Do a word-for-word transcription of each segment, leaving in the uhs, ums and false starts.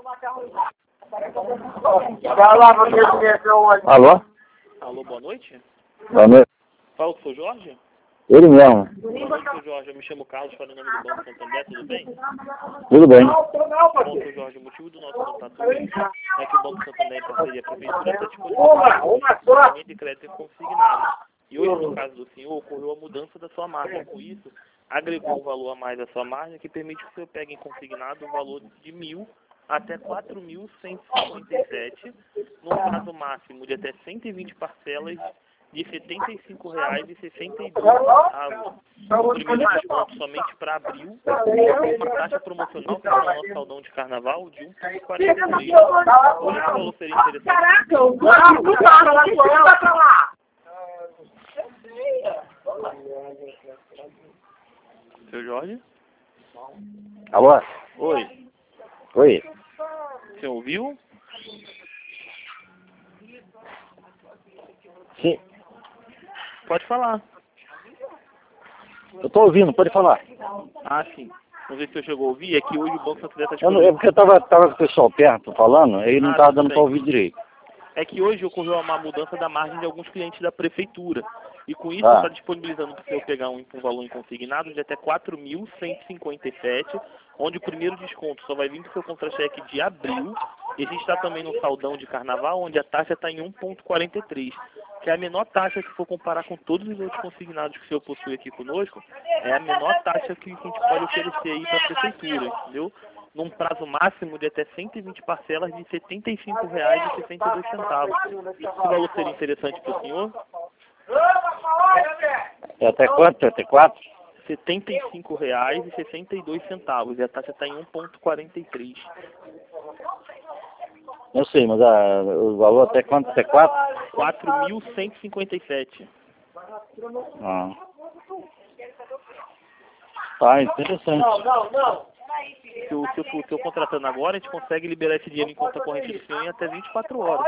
Alô? Alô, boa noite. Boa noite. Fala com o seu Jorge? Ele mesmo. Boa noite, seu Jorge. Eu me chamo Carlos, falo em nome do Banco Santander, tudo bem? Tudo bem. Bom, seu Jorge, o motivo do nosso contato hoje é que o Banco Santander, em parceria com a Prefeitura, está disponibilizando de crédito consignado. E hoje, no caso do senhor, ocorreu a mudança da sua margem. Com isso, agregou um valor a mais à sua margem que permite que o senhor pegue em consignado um valor de mil até quatro mil cento e cinquenta e sete, num prazo máximo de até cento e vinte parcelas de setenta e cinco reais e sessenta e dois centavos. O primeiro desconto somente para abril, com uma taxa promocional que está no nosso saldão de carnaval de um vírgula quarenta e três. Hoje esse valor seria interessante. Caraca, eu não para lá, vai pra lá. Seu Jorge? Alô? Oi. Oi. Você ouviu? Sim. Pode falar. Eu tô ouvindo, pode falar. Ah, sim. Não sei se você chegou a ouvir, é que hoje o Banco Santander está Eu não, é porque eu tava, tava com o pessoal perto falando, aí não Ah, tava tudo dando bem. pra ouvir direito. É que hoje ocorreu uma mudança da margem de alguns clientes da prefeitura. E com isso Ah. está disponibilizando para o senhor pegar um, um valor em consignado de até quatro mil cento e cinquenta e sete, onde o primeiro desconto só vai vir para o seu contra-cheque de abril. E a gente está também no saldão de carnaval, onde a taxa está em um vírgula quarenta e três, que é a menor taxa, se for comparar com todos os outros consignados que o senhor possui aqui conosco, é a menor taxa que a gente pode oferecer aí para a prefeitura, entendeu? Num prazo máximo de até cento e vinte parcelas de setenta e cinco reais e sessenta e dois centavos. Esse valor seria interessante para o senhor? É até quanto? Até quatro? setenta e cinco reais e sessenta e dois centavos. E a taxa está em um vírgula quarenta e três. Eu sei, mas a, o valor até quanto? Até quatro? quatro mil cento e cinquenta e sete. Ah. Tá, interessante. Se eu, se, eu, se eu contratando agora, a gente consegue liberar esse dinheiro em conta corrente do senhor em até vinte e quatro horas.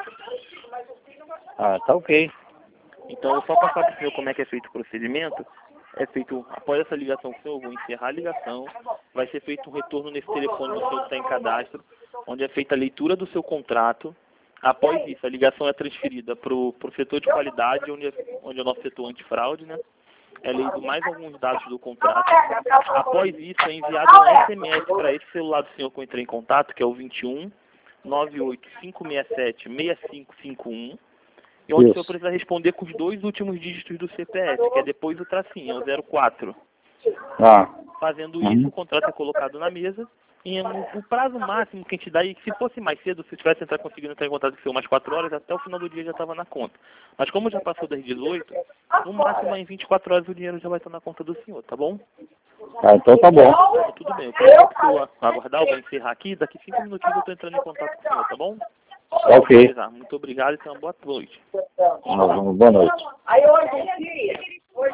Ah, tá ok. Então, só passar para o senhor como é que é feito o procedimento. É feito, após essa ligação com o senhor, eu vou encerrar a ligação. Vai ser feito um retorno nesse telefone do senhor que está em cadastro, onde é feita a leitura do seu contrato. Após isso, a ligação é transferida para o setor de qualidade, onde é, onde é o nosso setor antifraude, né? É lido mais alguns dados do contrato. Após isso, é enviado um S M S para esse celular do senhor que eu entrei em contato, que é o vinte e um, nove oito cinco seis sete, seis cinco cinco um. E onde Isso. o senhor precisa responder com os dois últimos dígitos do C P F, que é depois do tracinho, é o zero quatro. Ah. Fazendo Uhum. isso, o contrato é colocado na mesa. E no, o prazo máximo que a gente dá, e se fosse mais cedo, se tivesse entrar, conseguindo entrar em contato com o senhor mais quatro horas, até o final do dia já estava na conta. Mas como já passou das dezoito, no máximo em vinte e quatro horas o dinheiro já vai estar na conta do senhor, tá bom? Ah, então tá bom. Então, tudo bem, eu quero que o senhor aguardar, eu vou encerrar aqui, daqui cinco minutinhos eu estou entrando em contato com o senhor, tá bom? Ok. Muito obrigado e tenha uma boa noite. Boa noite. Aí hoje,